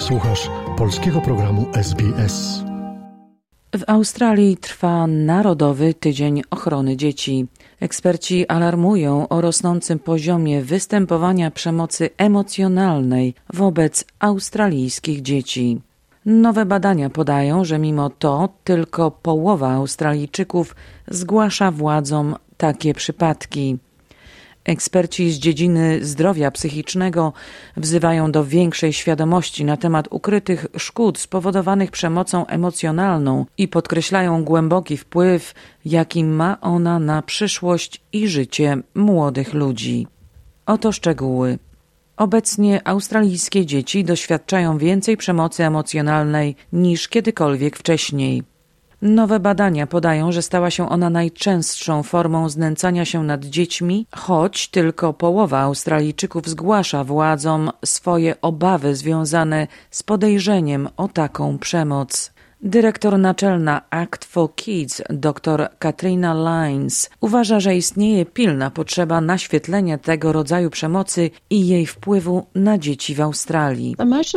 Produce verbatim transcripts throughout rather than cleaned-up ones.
Słuchasz polskiego programu S B S. W Australii trwa Narodowy Tydzień Ochrony Dzieci. Eksperci alarmują o rosnącym poziomie występowania przemocy emocjonalnej wobec australijskich dzieci. Nowe badania podają, że mimo to tylko połowa Australijczyków zgłasza władzom takie przypadki. Eksperci z dziedziny zdrowia psychicznego wzywają do większej świadomości na temat ukrytych szkód spowodowanych przemocą emocjonalną i podkreślają głęboki wpływ, jaki ma ona na przyszłość i życie młodych ludzi. Oto szczegóły. Obecnie australijskie dzieci doświadczają więcej przemocy emocjonalnej niż kiedykolwiek wcześniej. Nowe badania podają, że stała się ona najczęstszą formą znęcania się nad dziećmi, choć tylko połowa Australijczyków zgłasza władzom swoje obawy związane z podejrzeniem o taką przemoc. Dyrektor naczelna Act for Kids, dr Katrina Lines, uważa, że istnieje pilna potrzeba naświetlenia tego rodzaju przemocy i jej wpływu na dzieci w Australii.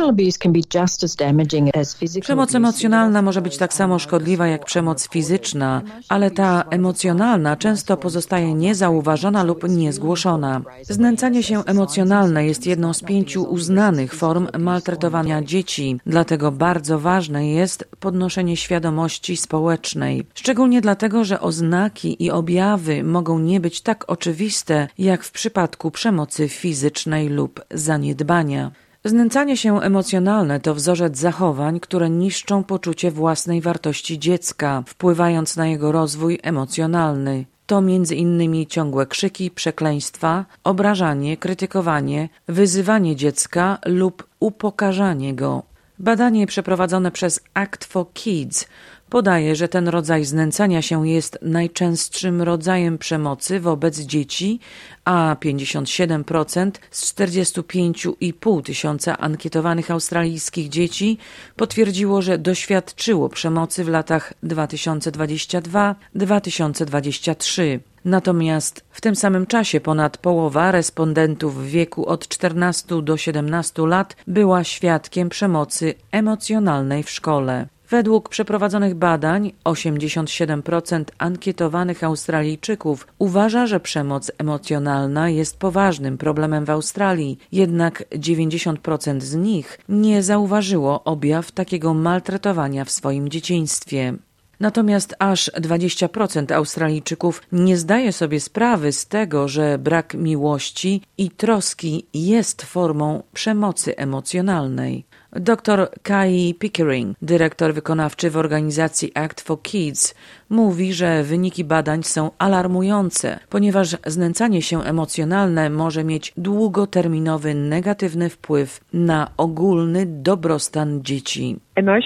Przemoc emocjonalna może być tak samo szkodliwa jak przemoc fizyczna, ale ta emocjonalna często pozostaje niezauważona lub niezgłoszona. Znęcanie się emocjonalne jest jedną z pięciu uznanych form maltretowania dzieci, dlatego bardzo ważne jest podnoszenie podnoszenie świadomości społecznej. Szczególnie dlatego, że oznaki i objawy mogą nie być tak oczywiste, jak w przypadku przemocy fizycznej lub zaniedbania. Znęcanie się emocjonalne to wzorzec zachowań, które niszczą poczucie własnej wartości dziecka, wpływając na jego rozwój emocjonalny. To między innymi ciągłe krzyki, przekleństwa, obrażanie, krytykowanie, wyzywanie dziecka lub upokarzanie go. Badanie przeprowadzone przez Act for Kids podaje, że ten rodzaj znęcania się jest najczęstszym rodzajem przemocy wobec dzieci, a pięćdziesiąt siedem procent z czterdzieści pięć i pół tysiąca ankietowanych australijskich dzieci potwierdziło, że doświadczyło przemocy w latach dwa tysiące dwudziestym drugim do dwa tysiące dwudziestego trzeciego. Natomiast w tym samym czasie ponad połowa respondentów w wieku od czternastu do siedemnastu lat była świadkiem przemocy emocjonalnej w szkole. Według przeprowadzonych badań osiemdziesiąt siedem procent ankietowanych Australijczyków uważa, że przemoc emocjonalna jest poważnym problemem w Australii, jednak dziewięćdziesiąt procent z nich nie zauważyło objaw takiego maltretowania w swoim dzieciństwie. Natomiast aż dwadzieścia procent Australijczyków nie zdaje sobie sprawy z tego, że brak miłości i troski jest formą przemocy emocjonalnej. Dr Kai Pickering, dyrektor wykonawczy w organizacji Act for Kids, mówi, że wyniki badań są alarmujące, ponieważ znęcanie się emocjonalne może mieć długoterminowy negatywny wpływ na ogólny dobrostan dzieci.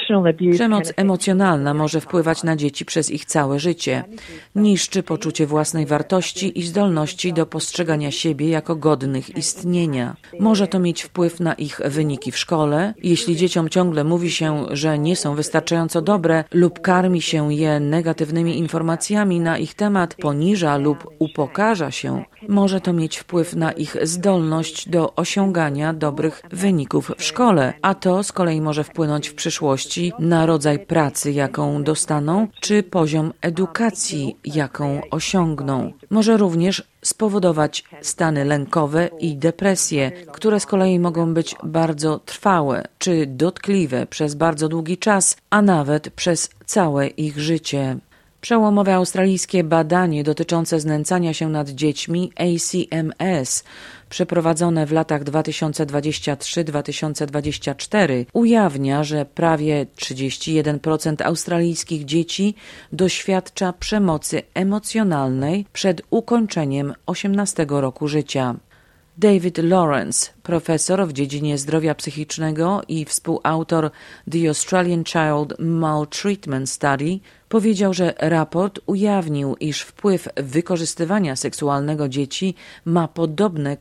Przemoc emocjonalna może wpływać na dzieci przez ich całe życie. Niszczy poczucie własnej wartości i zdolności do postrzegania siebie jako godnych istnienia. Może to mieć wpływ na ich wyniki w szkole. Jeśli dzieciom ciągle mówi się, że nie są wystarczająco dobre lub karmi się je negatywnymi informacjami na ich temat, poniża lub upokarza się, może to mieć wpływ na ich zdolność do osiągania dobrych wyników w szkole, a to z kolei może wpłynąć w przyszłości na rodzaj pracy, jaką dostaną, czy poziom edukacji, jaką osiągną. Może również spowodować stany lękowe i depresje, które z kolei mogą być bardzo trwałe czy dotkliwe przez bardzo długi czas, a nawet przez całe ich życie. Przełomowe australijskie badanie dotyczące znęcania się nad dziećmi A C M S przeprowadzone w latach dwa tysiące dwudziestym trzecim do dwa tysiące dwudziestego czwartego ujawnia, że prawie trzydzieści jeden procent australijskich dzieci doświadcza przemocy emocjonalnej przed ukończeniem osiemnastego roku życia. David Lawrence, profesor w dziedzinie zdrowia psychicznego i współautor The Australian Child Maltreatment Study, powiedział, że raport ujawnił, iż wpływ wykorzystywania seksualnego dzieci ma podobne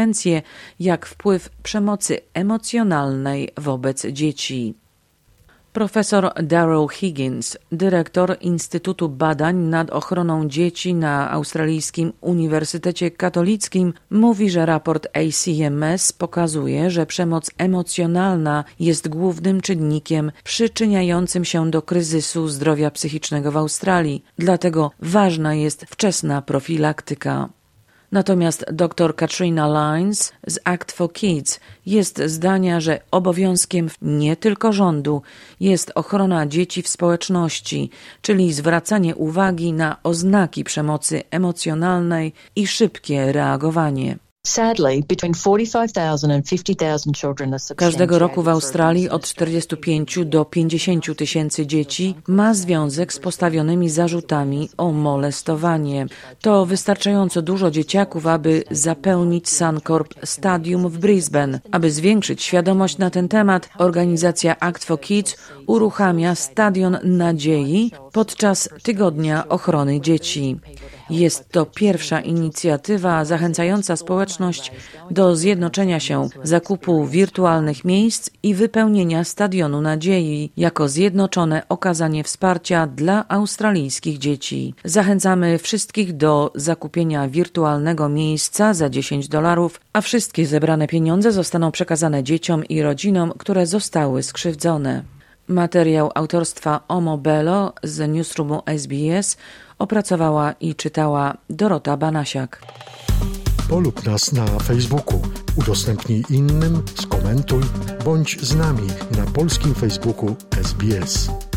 konsekwencje jak wpływ przemocy emocjonalnej wobec dzieci. Profesor Daryl Higgins, dyrektor Instytutu Badań nad Ochroną Dzieci na Australijskim Uniwersytecie Katolickim, mówi, że raport A C M S pokazuje, że przemoc emocjonalna jest głównym czynnikiem przyczyniającym się do kryzysu zdrowia psychicznego w Australii. Dlatego ważna jest wczesna profilaktyka. Natomiast dr Katrina Lines z Act for Kids jest zdania, że obowiązkiem nie tylko rządu jest ochrona dzieci w społeczności, czyli zwracanie uwagi na oznaki przemocy emocjonalnej i szybkie reagowanie. Każdego roku w Australii od czterdziestu pięciu do pięćdziesięciu tysięcy dzieci ma związek z postawionymi zarzutami o molestowanie. To wystarczająco dużo dzieciaków, aby zapełnić Suncorp Stadium w Brisbane. Aby zwiększyć świadomość na ten temat, organizacja Act for Kids uruchamia Stadion Nadziei podczas Tygodnia Ochrony Dzieci. Jest to pierwsza inicjatywa zachęcająca społeczność do zjednoczenia się, zakupu wirtualnych miejsc i wypełnienia Stadionu Nadziei jako zjednoczone okazanie wsparcia dla australijskich dzieci. Zachęcamy wszystkich do zakupienia wirtualnego miejsca za dziesięć dolarów, a wszystkie zebrane pieniądze zostaną przekazane dzieciom i rodzinom, które zostały skrzywdzone. Materiał autorstwa Omo Bello z Newsroomu S B S opracowała i czytała Dorota Banasiak. Polub nas na Facebooku, udostępnij innym, skomentuj, bądź z nami na polskim Facebooku S B S.